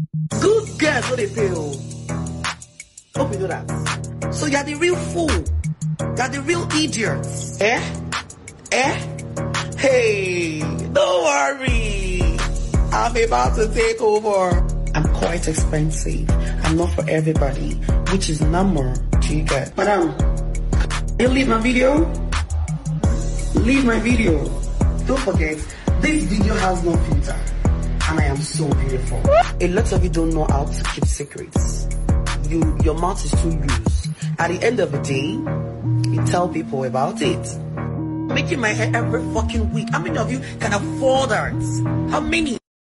Good girls, what they feel. Hope you know that. So you're the real fool. You're the real idiot. Hey, don't worry. I'm about to take over. I'm quite expensive. I'm not for everybody, which is number. Do you get? Madam, you leave my video? Leave my video. Don't forget, this video has no filter. And I am so beautiful. A lot of you don't know how to keep secrets. Your mouth is too loose. At the end of the day, you tell people about it. Making my hair every fucking week. How many of you can afford that? How many?